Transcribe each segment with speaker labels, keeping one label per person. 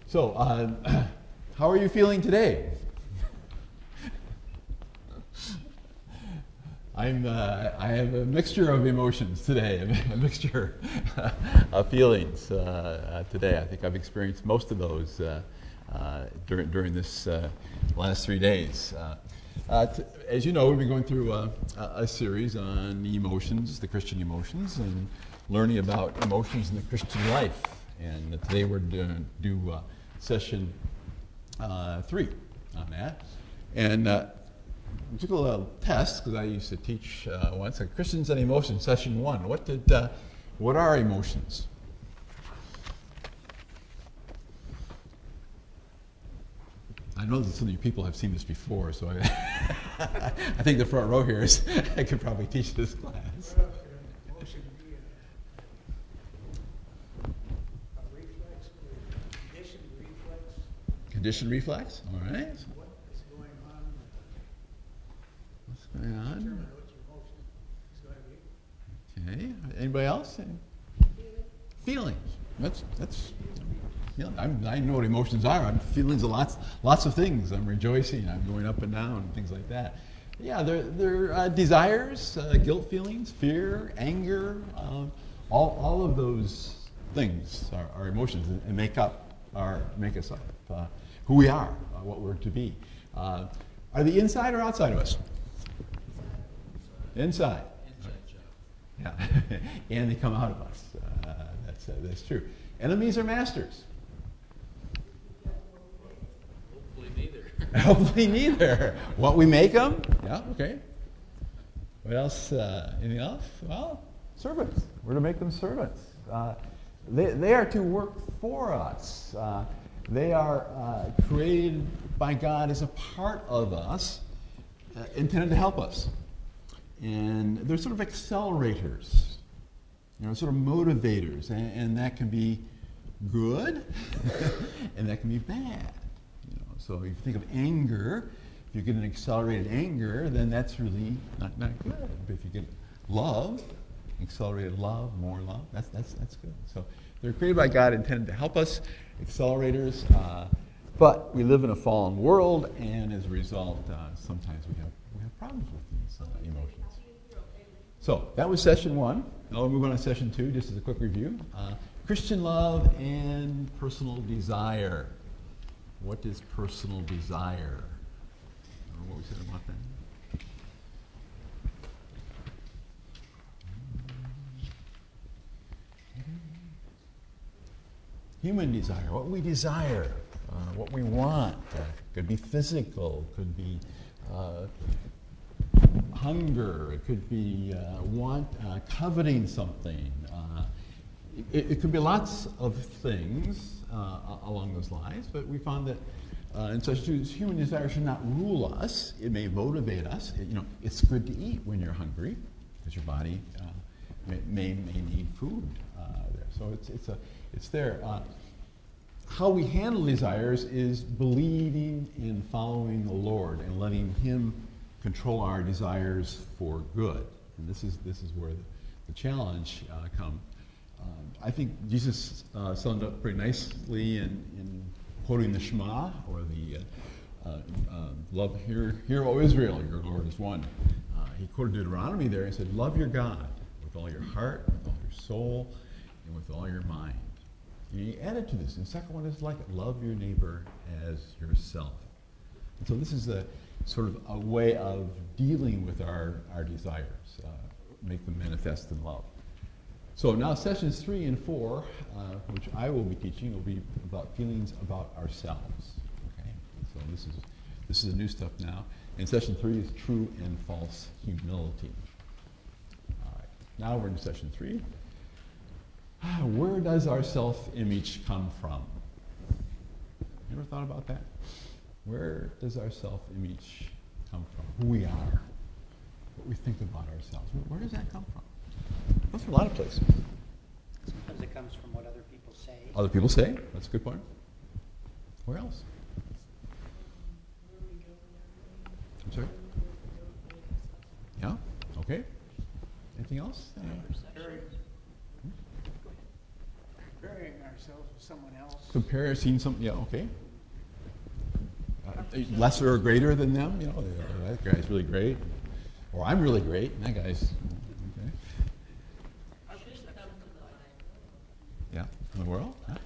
Speaker 1: So, how are you feeling today? I have a mixture of emotions today, a mixture of feelings today. I think I've experienced most of those during this last 3 days. As you know, we've been going through a series on emotions, the Christian emotions, and learning about emotions in the Christian life. And today we're going to do session 3 on that. And we took a little test, because I used to teach once, Christians and Emotions, session 1. What are emotions? I know that some of you people have seen this before, so I think the front row here is I could probably teach this class.
Speaker 2: Emotion be a reflex, conditioned reflex.
Speaker 1: Conditioned reflex, all right.
Speaker 2: What is going on?
Speaker 1: What's going on?
Speaker 2: Determine what your emotion is going to be.
Speaker 1: Okay. Anybody else? Feelings. That's. Yeah, I know what emotions are. I'm feelings of lots of things. I'm rejoicing. I'm going up and down, and things like that. Yeah, they're desires, guilt feelings, fear, anger. All of those things are emotions and make us up who we are, what we're to be. Are they inside or outside of us? Inside. Yeah, and they come out of us. That's true. Enemies or masters? Hopefully neither. What we make them? Yeah, okay. What else? Anything else? Well, servants. We're to make them servants. They are to work for us. They are created by God as a part of us, intended to help us. And they're sort of accelerators, sort of motivators. And that can be good, and that can be bad. So if you think of anger, if you get an accelerated anger, then that's really not good. But if you get love, accelerated love, more love, that's good. So they're created by God, intended to help us, accelerators. But we live in a fallen world, and as a result, sometimes we have problems with these emotions. So that was session 1. Now we'll move on to session 2, just as a quick review. Christian love and personal desire. What is personal desire? I don't know what we said about that. Human desire, what we desire, what we want. Could be physical, could be hunger, it could be coveting something. It could be lots of things along those lines, but we found that in such things, human desire should not rule us. It may motivate us. It's good to eat when you're hungry, because your body may need food there. So it's there. How we handle desires is believing in following the Lord and letting Him control our desires for good. And this is where the challenge comes. I think Jesus summed up pretty nicely in quoting the Shema, or the love, hear, O Israel, your Lord is one. He quoted Deuteronomy there and said, love your God with all your heart, with all your soul, and with all your mind. And he added to this, and the second one is like it, love your neighbor as yourself. And so this is a sort of a way of dealing with our desires, make them manifest in love. So now sessions 3 and 4, which I will be teaching, will be about feelings about ourselves. Okay, so this is the new stuff now. And session 3 is true and false humility. All right, now we're in session 3. Where does our self-image come from? You ever thought about that? Where does our self-image come from? Who we are, what we think about ourselves. Where does that come from? It comes from a lot of places.
Speaker 3: Sometimes it comes from what other people say.
Speaker 1: Other people say? That's a good point. Where else? I'm sorry? Yeah? Okay. Anything else?
Speaker 2: comparing ourselves with someone else.
Speaker 1: Seeing something, yeah, okay. Lesser or greater than them, you know, that guy's really great. Or I'm really great, and that guy's, okay. Yeah, in the world? Huh?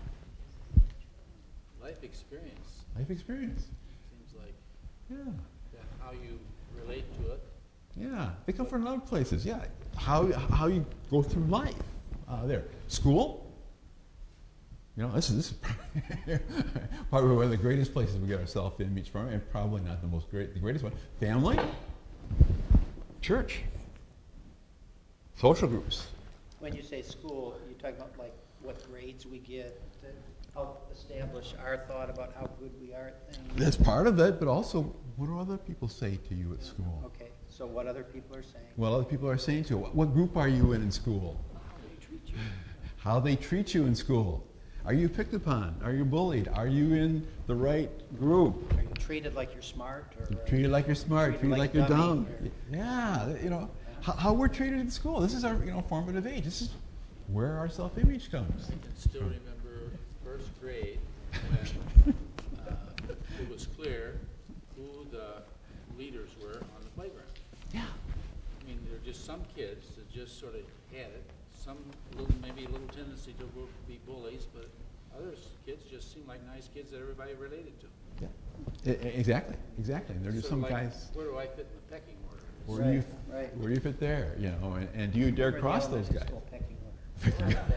Speaker 4: Life experience
Speaker 1: Life experience.
Speaker 4: seems like
Speaker 1: Yeah.
Speaker 4: that how you relate to it.
Speaker 1: Yeah, they come from other places. Yeah, how you go through life. There, school. You know, this is probably one of the greatest places we get our self-image from, and probably not the greatest one. Family, church, social groups.
Speaker 3: When you say school, you talk about like what grades we get to help establish our thought about how good we are at things.
Speaker 1: That's part of it, but also what do other people say to you at school?
Speaker 3: Okay, so what other people are saying.
Speaker 1: What other people are saying to you. What group are you in school? How they treat you in school. Are you picked upon? Are you bullied? Are you in the right group?
Speaker 3: Are you treated like you're smart? Or
Speaker 1: Treated like you're smart, treated like you're dumb.
Speaker 3: or-
Speaker 1: Yeah, you know, how we're treated in school. This is our, you know, formative age. This is where our self-image comes.
Speaker 4: I can still remember first grade when it was clear who the leaders were on the playground.
Speaker 1: Yeah.
Speaker 4: I mean, there are just some kids that just sort of had it. Some maybe a little tendency to be bullies, but others kids just seem like nice kids that everybody related to.
Speaker 1: Yeah. Exactly. And there are just
Speaker 4: Sort
Speaker 1: some
Speaker 4: of like,
Speaker 1: guys.
Speaker 4: where do I fit in the pecking order?
Speaker 1: Where do you fit there? You know, and do you dare
Speaker 3: Remember the
Speaker 1: cross those
Speaker 3: elementary
Speaker 1: guys?
Speaker 3: school pecking order.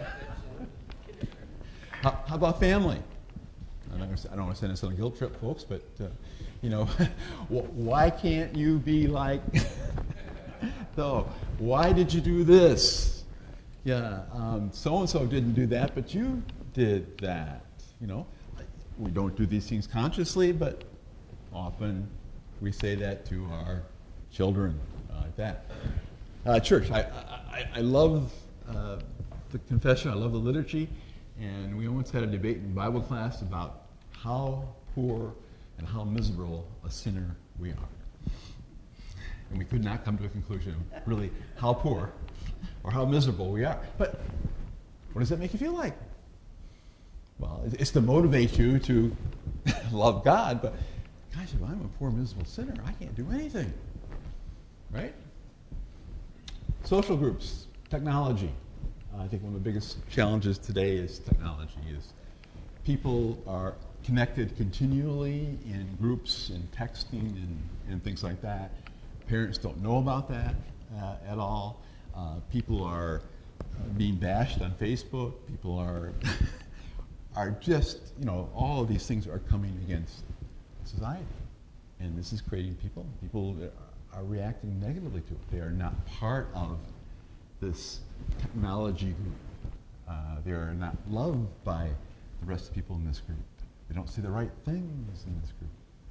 Speaker 1: How about family? I don't want to send us on a guilt trip, folks, but you know, why can't you be like? So, why did you do this? Yeah, so and so didn't do that, but you did that. You know, we don't do these things consciously, but often we say that to our children like that. Church, I love the confession. I love the liturgy. And we once had a debate in Bible class about how poor and how miserable a sinner we are. And we could not come to a conclusion of really how poor or how miserable we are. But what does that make you feel like? Well, it's to motivate you to love God, but gosh, if I'm a poor, miserable sinner, I can't do anything. Right? Social groups, technology. I think one of the biggest challenges today is technology. Is people are connected continually in groups and texting and things like that. Parents don't know about that at all. People are being bashed on Facebook. People are are just, you know, all of these things are coming against society. And this is creating people. People are reacting negatively to it. They are not part of this technology group. They are not loved by the rest of the people in this group. They don't see the right things in this group.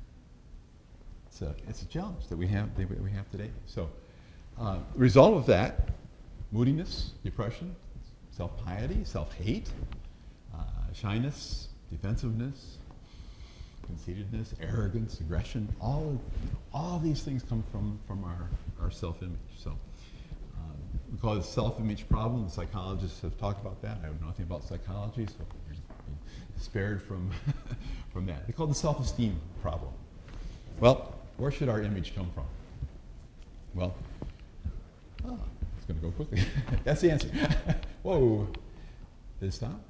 Speaker 1: It's a challenge that we have today. So, result of that: moodiness, depression, self-piety, self-hate, shyness, defensiveness, conceitedness, arrogance, aggression. All of these things come from our self-image. So. We call it a self-image problem. The psychologists have talked about that. I know nothing about psychology, so you're spared from that. They call it the self-esteem problem. Well, where should our image come from? Well, it's going to go quickly. That's the answer. Whoa. Did it stop?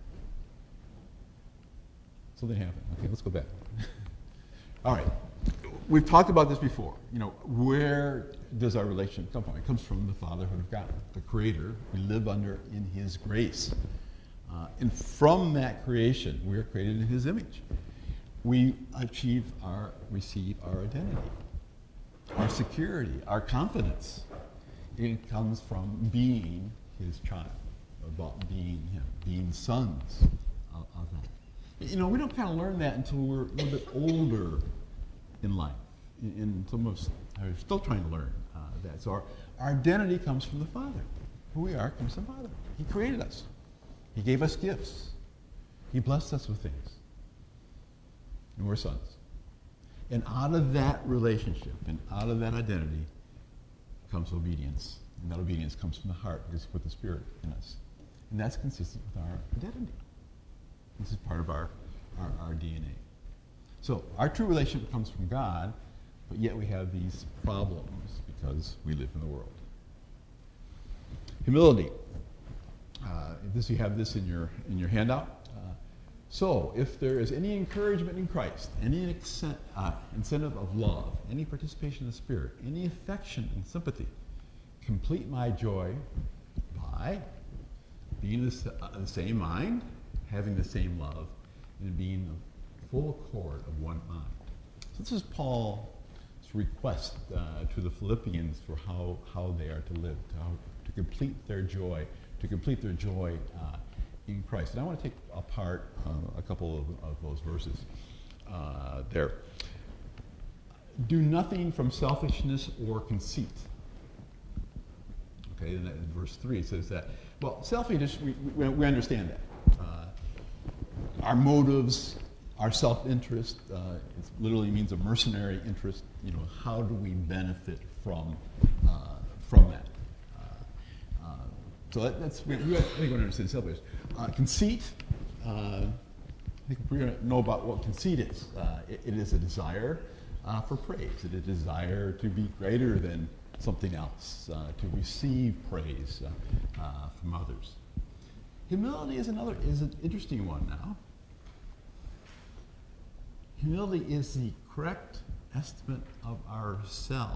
Speaker 1: Something happened. Okay, let's go back. All right. We've talked about this before. You know, where does our relationship come from? It comes from the fatherhood of God, the Creator. We live under in His grace. And from that creation, we are created in His image. We receive our identity, our security, our confidence. It comes from being His child, about being Him, being sons of that. You know, we don't kind of learn that until we're a little bit older in life. And some of us are still trying to learn that. So our identity comes from the Father. Who we are comes from the Father. He created us. He gave us gifts. He blessed us with things. And we're sons. And out of that relationship and out of that identity comes obedience. And that obedience comes from the heart because we put the Spirit in us. And that's consistent with our identity. This is part of our DNA. So our true relationship comes from God, but yet we have these problems because we live in the world. Humility. You have this in your handout. So, if there is any encouragement in Christ, any incentive of love, any participation in the Spirit, any affection and sympathy, complete my joy by being the same mind, having the same love, and being the full accord of one mind. So this is Paul's request to the Philippians for how they are to live, to complete their joy, in Christ. And I want to take apart a couple of those verses there. Do nothing from selfishness or conceit. Okay, and in verse 3 it says that. Well, selfishness, we understand that. Our motives, our self-interest, it literally means a mercenary interest. How do we benefit from that? So that's, I think we're going to understand selfishness. Conceit, I think we're going to know about what conceit is. It is a desire for praise. It is a desire to be greater than something else, to receive praise from others. Humility is an interesting one now. Humility is the correct estimate of ourselves.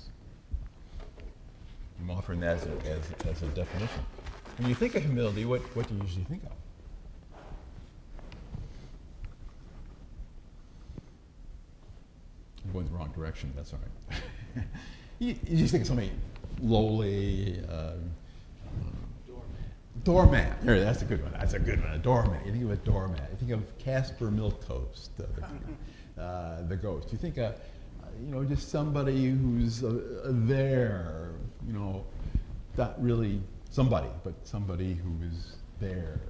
Speaker 1: I'm offering that as a definition. When you think of humility, what do you usually think of? I'm going the wrong direction, that's all right. you just think of somebody lowly, doormat. There, that's a good one. A doormat. You think of a doormat. You think of Casper Milquetoast, the ghost. You think of, just somebody who's there. Not really somebody, but somebody who is there.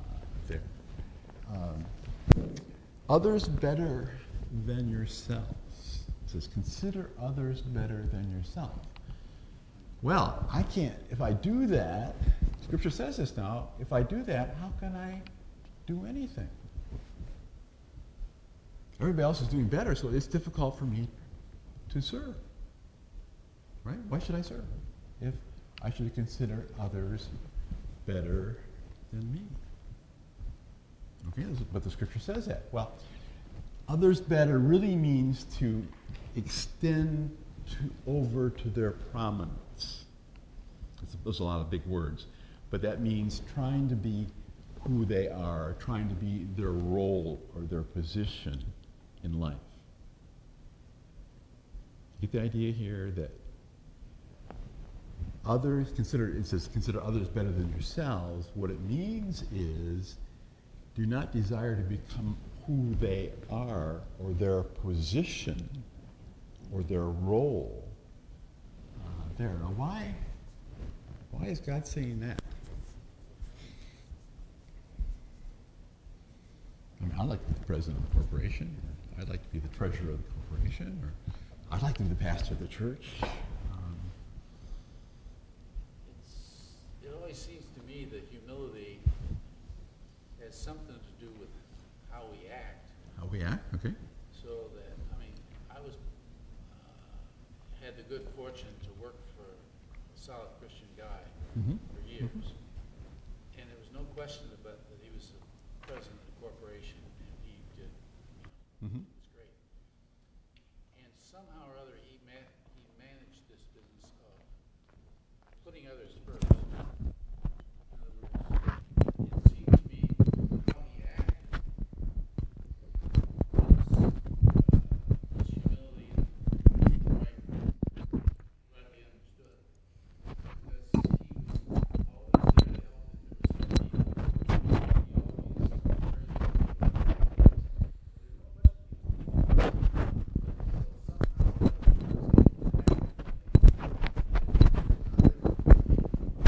Speaker 1: Others better than yourselves. It says, consider others better than yourself. Well, I can't, if I do that, Scripture says this now, if I do that, how can I do anything? Everybody else is doing better, so it's difficult for me to serve. Right? Why should I serve if I should consider others better than me? Okay, but the Scripture says that. Well, others better really means to extend over to their prominence. Those are a lot of big words, but that means trying to be who they are, trying to be their role or their position in life. Get the idea here that it says consider others better than yourselves. What it means is do not desire to become who they are or their position or their role there. Now why is God saying that? I mean, I'd like to be the president of the corporation, or I'd like to be the treasurer of the corporation, or I'd like to be the pastor of the church.
Speaker 4: It always seems to me that humility has something to do with how we act.
Speaker 1: How we act, okay.
Speaker 4: So that, I had the good fortune to work for a solid Christian guy for years. And there was no question about that he was the president of the corporation, and he did, it was great. And somehow or other, he managed this business of putting others first. In other words, it seemed to me how he acted was humility rightly understood. Because he was always there to help if there was need. He always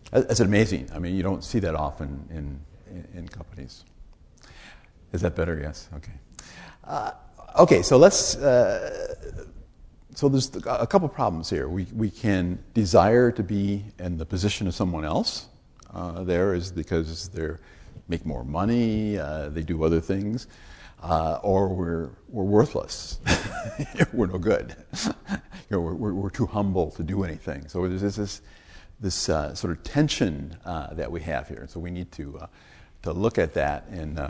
Speaker 1: That's amazing. I mean, you don't see that often in companies. Is that better? Yes. Okay. Okay. So let's. So there's a couple problems here. We can desire to be in the position of someone else. There is because they make more money, they do other things, or we're worthless. We're no good. We're too humble to do anything. So there's this sort of tension that we have here. So we need to look at that. And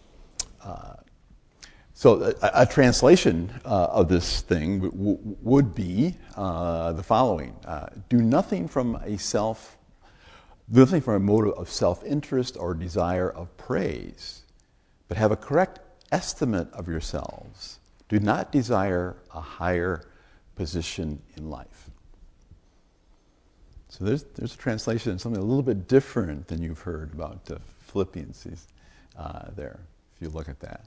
Speaker 1: so a translation of this thing would be the following: do nothing from a motive of self-interest or desire of praise, but have a correct estimate of yourselves. Do not desire a higher position in life. So there's a translation, something a little bit different than you've heard about Philippians there, if you look at that.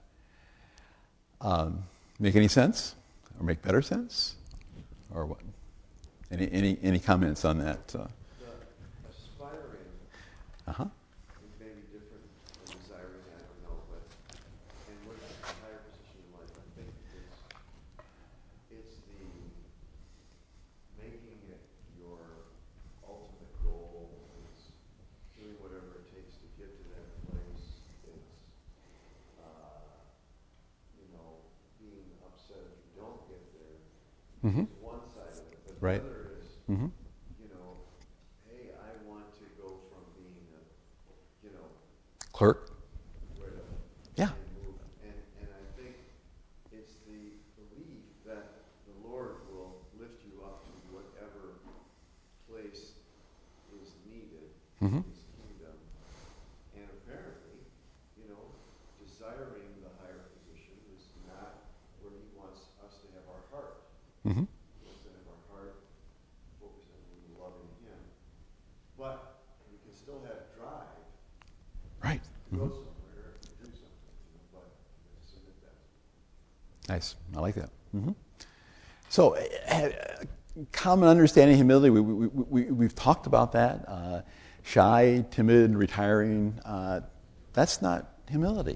Speaker 1: Make any sense? Or make better sense? Or what? Any comments on that?
Speaker 5: The aspiring is maybe different than desiring, I don't know, but and with a higher position in life, I think it's the making it your ultimate goal. It's doing whatever it takes to get to that place. It's being upset if you don't get there.
Speaker 1: Mm-hmm.
Speaker 5: It's one side of it, but
Speaker 1: Right.
Speaker 5: the other is,
Speaker 1: Mm-hmm.
Speaker 5: hey, I want to go from being a,
Speaker 1: Clerk?
Speaker 5: where to
Speaker 1: Yeah.
Speaker 5: move. And I think it's the belief that the Lord will lift you up to whatever place is needed
Speaker 1: Mm-hmm.
Speaker 5: in His kingdom. And apparently, desiring the higher position is not where He wants us to have our heart.
Speaker 1: Mm-hmm.
Speaker 5: He wants to have our heart focused on loving Him. But we can still have drive
Speaker 1: Right.
Speaker 5: to go somewhere and do something, but we have to submit that.
Speaker 1: Nice. I like that. Mm-hmm. So, common understanding of humility, we've talked about that. Shy, timid, retiring, that's not humility.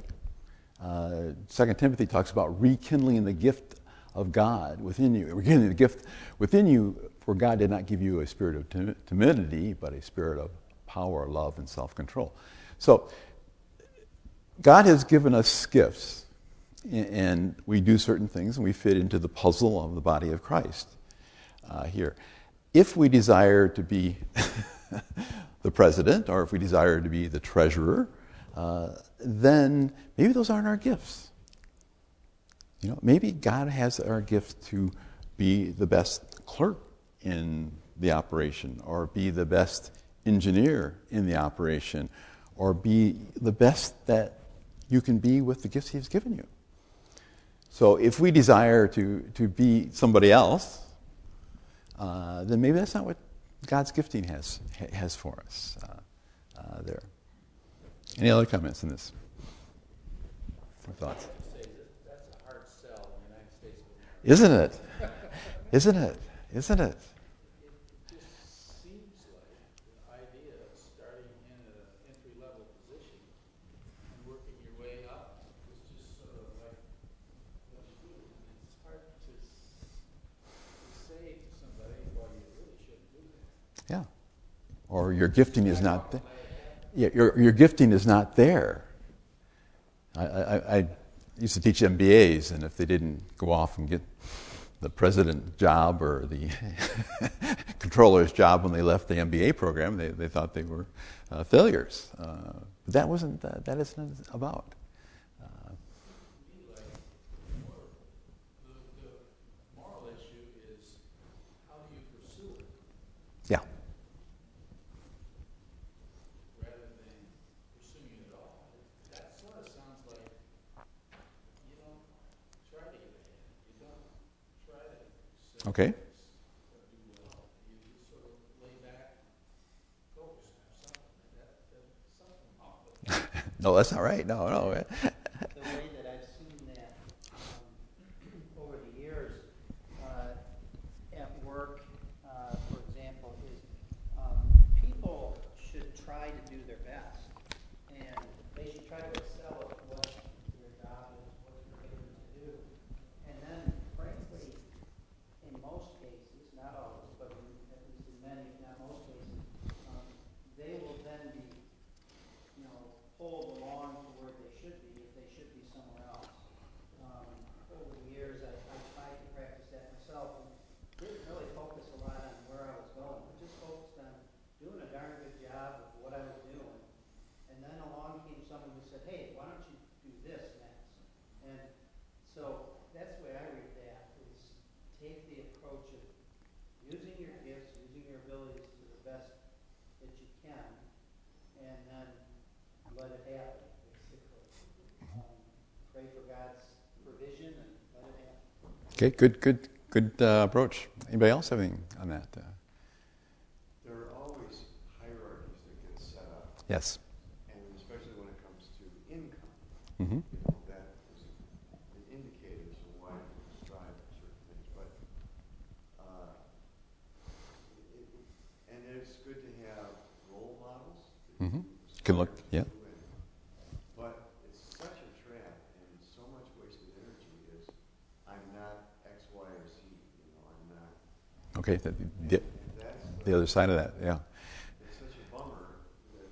Speaker 1: 2 Timothy talks about rekindling the gift of God within you. Rekindling the gift within you, for God did not give you a spirit of timidity, but a spirit of power, love, and self-control. So, God has given us gifts, and we do certain things, and we fit into the puzzle of the body of Christ here. If we desire to be the president, or if we desire to be the treasurer, then maybe those aren't our gifts. Maybe God has our gift to be the best clerk in the operation, or be the best engineer in the operation, or be the best that you can be with the gifts He's given you. So if we desire to be somebody else, then maybe that's not what God's gifting has for us there. Any other comments on this? Or thoughts?
Speaker 4: That's a hard sell in the United States of America.
Speaker 1: Isn't it? Isn't it? Isn't it?
Speaker 4: It just seems like the idea of starting in an entry-level position and working your way up is just sort of like what you do. And it's hard to say to somebody, well, you really shouldn't do that.
Speaker 1: Yeah. Or your gifting is not there. Yeah, your gifting is not there. I used to teach MBAs, and if they didn't go off and get the president job or the controller's job when they left the MBA program, they thought they were failures. But that isn't about.
Speaker 4: The moral issue is how do you pursue it
Speaker 1: Yeah.
Speaker 4: rather than pursuing it at all. That sort of sounds like you don't try to get ahead. You don't try to say
Speaker 1: Okay.
Speaker 4: things or do well. You just sort of lay back, focus on something. Something wrong with that.
Speaker 1: No, that's not right. No.
Speaker 3: The way that I've seen that over the years at work, for example, is people they should try to excel at what your job is, what you're given to do. And then, frankly, in most cases, not always, but at least in many, if not most cases, they will then be, pulled along to where they should be if they should be somewhere else. Over the years, I tried to practice that myself and didn't really focus a lot on where I was going. I just focused on doing a darn good job of what I was doing. And then along came someone who said, hey, why don't you do this next? And so that's the way I read that, is take the approach of using your gifts, using your abilities to the best that you can, and then let it happen, basically. Pray for God's provision and let it happen.
Speaker 1: Okay, good approach. Anybody else have anything on that?
Speaker 5: There are always hierarchies that get set up,
Speaker 1: Yes.
Speaker 5: and especially when it comes to income.
Speaker 1: Mm-hmm.
Speaker 5: That is an indicator as to why people strive for certain things. But and it's good to have role models. That
Speaker 1: Mm-hmm.
Speaker 5: you
Speaker 1: Can look,
Speaker 5: aspire
Speaker 1: yeah.
Speaker 5: to, but it's such a trap and so much wasted energy is I'm not X, Y, or Z. I'm not.
Speaker 1: Okay,
Speaker 5: And that's
Speaker 1: the other side of that, yeah.
Speaker 5: It's such a bummer that,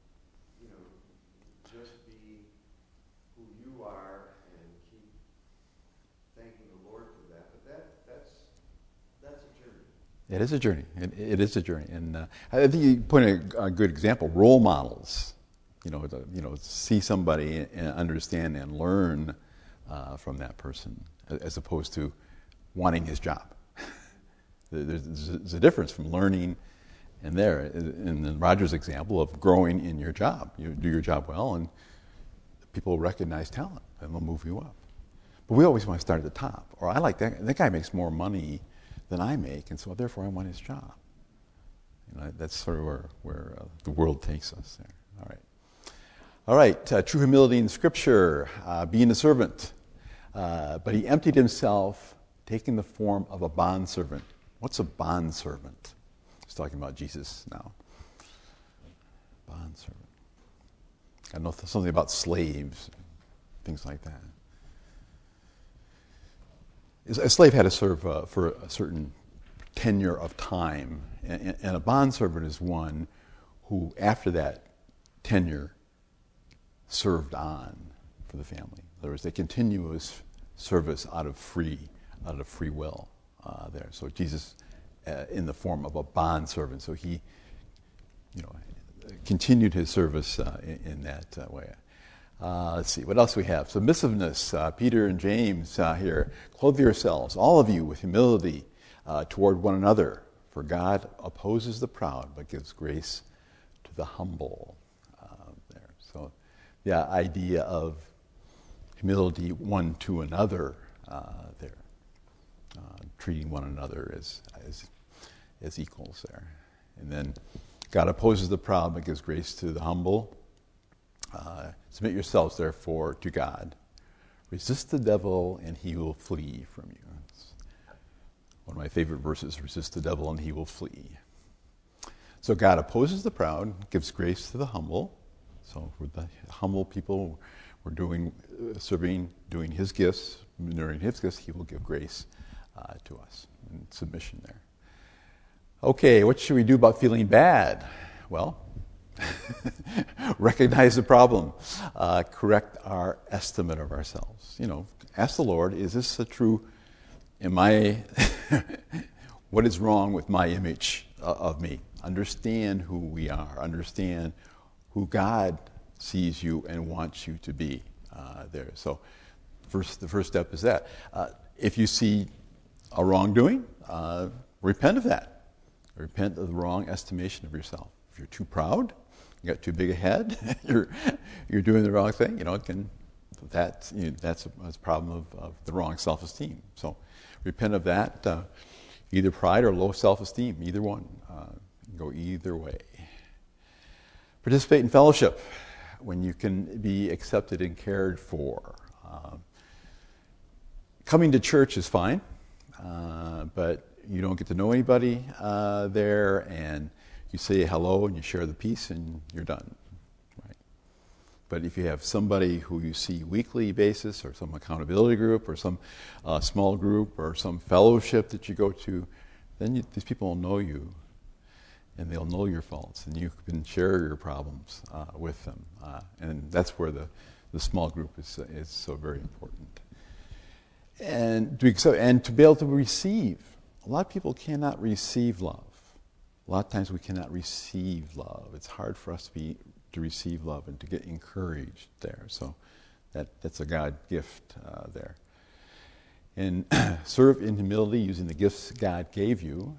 Speaker 5: just be who you are and keep thanking the Lord for that. But that's a journey.
Speaker 1: It is a journey. It is a journey, and I think you pointed a good example. Role models, see somebody and understand and learn from that person, as opposed to wanting his job. There's a difference from learning and there. In Roger's example of growing in your job, you do your job well, and people recognize talent and they'll move you up. But we always want to start at the top. Or I like that. That guy makes more money than I make, and so therefore I want his job. That's sort of where the world takes us there. All right. True humility in Scripture, being a servant. But he emptied himself, taking the form of a bondservant. What's a bondservant? He's talking about Jesus now. Bondservant. I know something about slaves, things like that. A slave had to serve for a certain tenure of time, and a bondservant is one who, after that tenure, served on for the family. In other words, they continuous service out of free will there. So Jesus, in the form of a bondservant, so he, continued his service in that way. Let's see, what else we have? Submissiveness, Peter and James here. Clothe yourselves, all of you, with humility toward one another, for God opposes the proud, but gives grace to the humble there. So the idea of humility one to another there, treating one another as equals there. And then God opposes the proud, but gives grace to the humble. Submit yourselves, therefore, to God. Resist the devil, and he will flee from you. It's one of my favorite verses, resist the devil, and he will flee. So God opposes the proud, gives grace to the humble. So for the humble people, we're serving, doing his gifts. During his gifts, he will give grace to us. And submission there. Okay, what should we do about feeling bad? Well, recognize the problem. Correct our estimate of ourselves. Ask the Lord, is this a true, what is wrong with my image of me? Understand who we are. Understand who God sees you and wants you to be there. So the first step is that. If you see a wrongdoing, repent of that. Repent of the wrong estimation of yourself. If you're too proud, you got too big a head, you're doing the wrong thing, that's a problem of the wrong self-esteem. So repent of that, either pride or low self-esteem, either one. Go either way. Participate in fellowship when you can be accepted and cared for. Coming to church is fine, but you don't get to know anybody there, and you say hello and you share the peace and you're done. Right? But if you have somebody who you see weekly basis, or some accountability group, or some small group, or some fellowship that you go to, then these people will know you, and they'll know your faults, and you can share your problems with them. And that's where the small group is so very important. And to be able to receive. A lot of people cannot receive love. A lot of times we cannot receive love. It's hard for us to receive love and to get encouraged there. So that's a God gift there. And serve in humility using the gifts God gave you.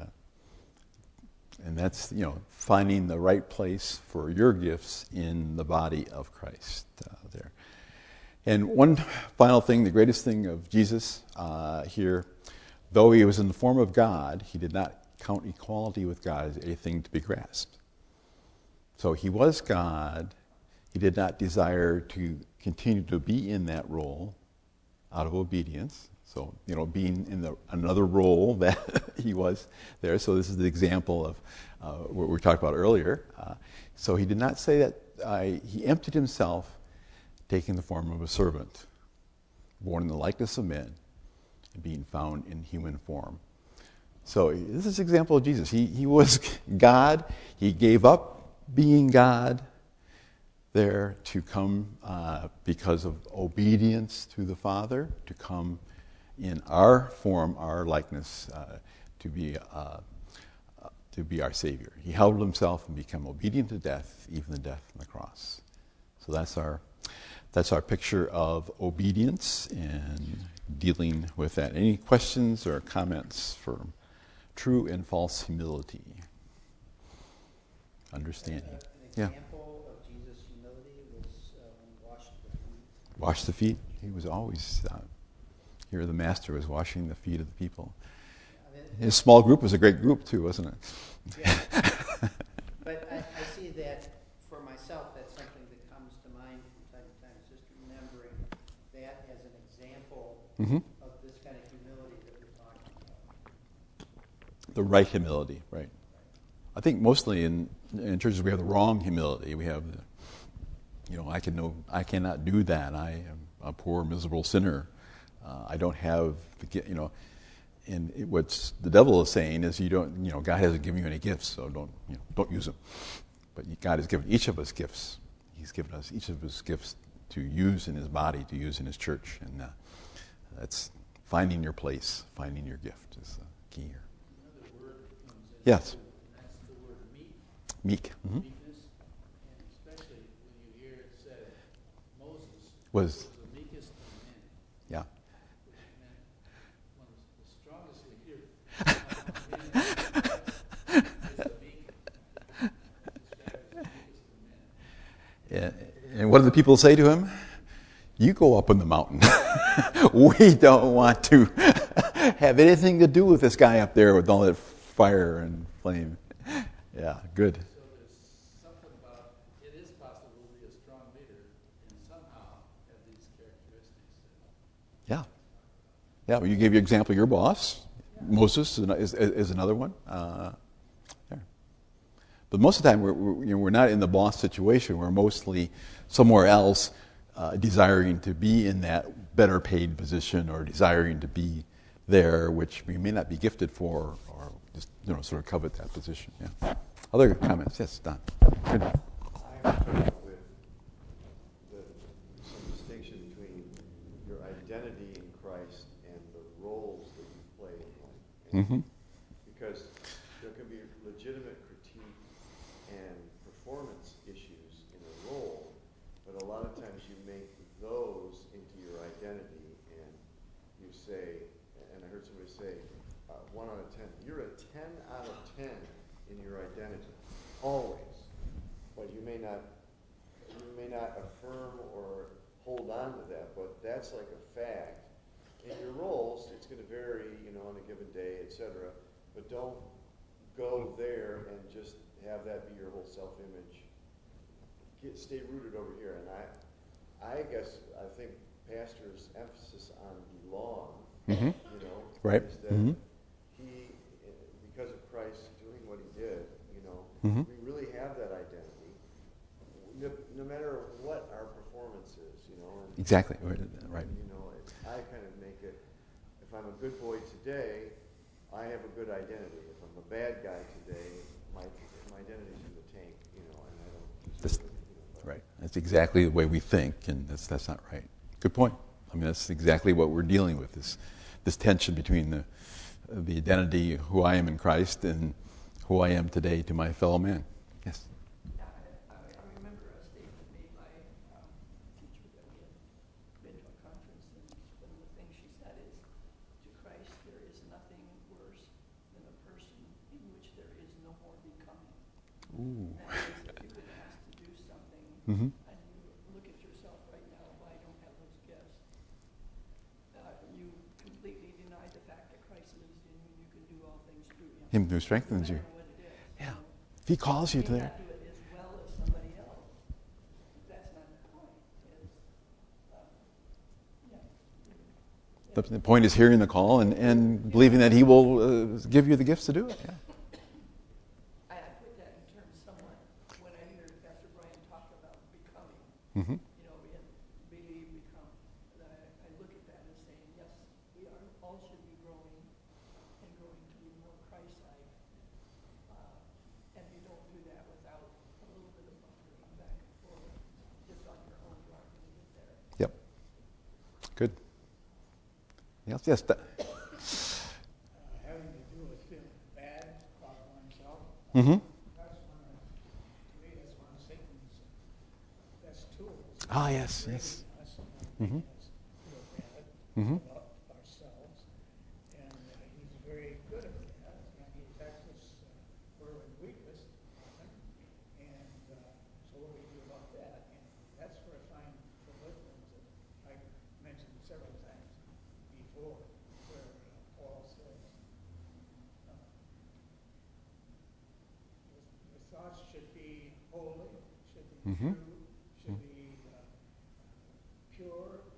Speaker 1: And that's, finding the right place for your gifts in the body of Christ there. And one final thing, the greatest thing of Jesus here, though he was in the form of God, he did not count equality with God as anything to be grasped. So he was God. He did not desire to continue to be in that role out of obedience. So, being in another role that he was there. So this is the example of what we talked about earlier. So he did not say that he emptied himself, taking the form of a servant, born in the likeness of men, and being found in human form. So this is an example of Jesus. He was God. He gave up being God there to come because of obedience to the Father, to come in our form, our likeness, to be our Savior. He humbled himself and became obedient to death, even the death on the cross. So that's our picture of obedience and dealing with that. Any questions or comments for true and false humility? Understanding.
Speaker 3: An example of Jesus' humility was when he washed the feet.
Speaker 1: Wash the feet. He was always here. The master was washing the feet of the people. His small group was a great group too, wasn't it?
Speaker 3: Yeah. But I see that for myself, that's something that comes to mind from time to time, just remembering that as an example of this kind of humility that we're talking about.
Speaker 1: The right humility, right. I think mostly in churches we have the wrong humility. We have I cannot do that. I am a poor, miserable sinner. I don't have the, and what the devil is saying is God hasn't given you any gifts, so don't use them. But God has given each of us gifts. He's given us each of us gifts to use in his body, to use in his church. And that's finding your place, finding your gift is the key here.
Speaker 4: Another word that comes in.
Speaker 1: Yes.
Speaker 4: And that's the word meek.
Speaker 1: Meek.
Speaker 4: Meekness. And especially when you hear it said, Moses
Speaker 1: Was
Speaker 4: the meekest of men.
Speaker 1: yeah.
Speaker 4: Which meant one of the strongest leaders among men is the meek. Described as the meekest of men.
Speaker 1: And what did the people say to him? You go up on the mountain. We don't want to have anything to do with this guy up there with all that fire and flame. Yeah, good.
Speaker 4: So there's something about it is possible to be a strong leader and somehow have these characteristics.
Speaker 1: Yeah. Yeah, well, you gave your example of your boss. Moses is another one. There. But most of the time, we're not in the boss situation. We're mostly somewhere else, desiring to be in that better paid position or desiring to be there, which we may not be gifted for, or just sort of covet that position. Yeah. Other comments? Yes, Don. Good.
Speaker 5: I struggle with some distinction between your identity in Christ and the roles that you play in Him.
Speaker 1: Mm-hmm.
Speaker 5: Because there can be legitimate critique and performance issues in a role, but a lot of times you make those into your identity, and you say, and I heard somebody say, 1 out of 10. You're a 10 out of 10 in your identity, always. But you may not affirm or hold on to that, but that's like a fact. In your roles, it's going to vary, on a given day, etc. But don't go there and just have that be your whole self-image. Stay rooted over here. And I think Pastor's emphasis on belong,
Speaker 1: Right.
Speaker 5: is that he, because of Christ doing what he did, we really have that identity. No matter what
Speaker 1: Exactly. Right.
Speaker 5: You know, I kind of make it, if I'm a good boy today, I have a good identity. If I'm a bad guy today, my identity's in the tank, you know, and I don't deserve it. You know,
Speaker 1: Right. That's exactly the way we think, and that's not right. Good point. I mean, that's exactly what we're dealing with, this tension between the identity, who I am in Christ, and who I am today to my fellow man. Yes?
Speaker 6: Yeah, I remember a statement made by a teacher that we had been to a conference, and one of the things she said is, to Christ there is nothing worse than a person in which there is no more becoming.
Speaker 1: Ooh.
Speaker 6: And that is, if you've been asked to do something,
Speaker 1: Mm-hmm.
Speaker 6: and you look at yourself right now, well, I don't have those gifts, you completely deny the fact that Christ lives in you, and you can do all things through him.
Speaker 1: Him who strengthens
Speaker 6: No
Speaker 1: you.
Speaker 6: matter what it is.
Speaker 1: Yeah.
Speaker 6: You know,
Speaker 1: If he calls you
Speaker 6: you
Speaker 1: to
Speaker 6: may
Speaker 1: there.
Speaker 6: not do it as well as somebody else. That's not the point. It's, yeah.
Speaker 1: The point is hearing the call and believing that he will give you the gifts to do it. Yeah.
Speaker 6: I put that in terms somewhat when I hear Pastor Brian talk about becoming.
Speaker 1: Mm-hmm.
Speaker 6: You know, we have believe, become. I look at that and saying, yes, we are all should be growing and growing to be more Christ-like. And you don't do that without a little bit of buffering back and forth. Just on your own, you aren't going to get there.
Speaker 1: Yep. Good. Yes. Yes.
Speaker 2: Having to do with feeling bad about oneself.
Speaker 1: Mm-hmm.
Speaker 2: That's one of, to me, that's one of Satan's best tools.
Speaker 1: Ah, yes. Yes.
Speaker 2: Us,
Speaker 1: Mm-hmm.
Speaker 2: making us feel bad
Speaker 1: Mm-hmm.
Speaker 2: about ourselves. And he's very good at that. And he attacks us where we're weakest. And so what do we do about that? And that's where I find Philippians that I mentioned several times before, where Paul says, your thoughts should be holy, should be
Speaker 1: Mm-hmm.
Speaker 2: true, should be pure.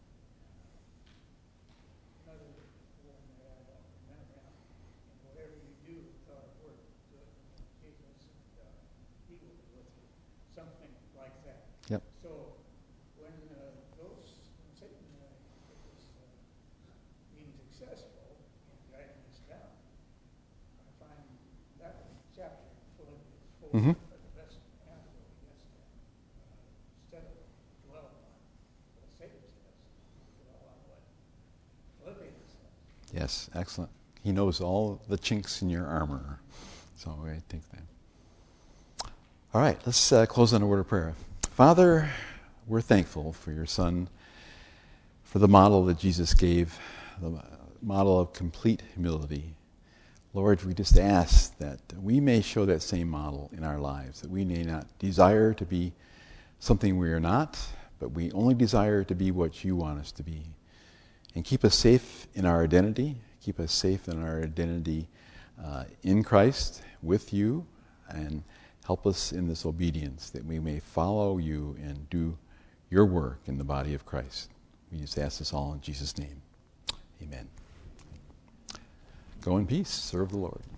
Speaker 2: Another one that I don't remember now. And whatever you do, thought or word, do it in Jesus, and he will be with you. Something like that.
Speaker 1: Yep.
Speaker 2: So when Satan is being successful in driving us down, I find that chapter in Philippians 4
Speaker 1: Mm-hmm.
Speaker 2: the best antidote against that. Instead of dwell on what Satan says, dwell on what Philippians says.
Speaker 1: Yes. Excellent. He knows all the chinks in your armor. So I think that. All right. Let's close on a word of prayer. Father, we're thankful for your Son, for the model that Jesus gave, the model of complete humility. Lord, we just ask that we may show that same model in our lives, that we may not desire to be something we are not, but we only desire to be what you want us to be. And keep us safe in our identity, keep us safe in our identity in Christ, with you, and help us in this obedience that we may follow you and do your work in the body of Christ. We just ask this all in Jesus' name. Amen. Go in peace. Serve the Lord.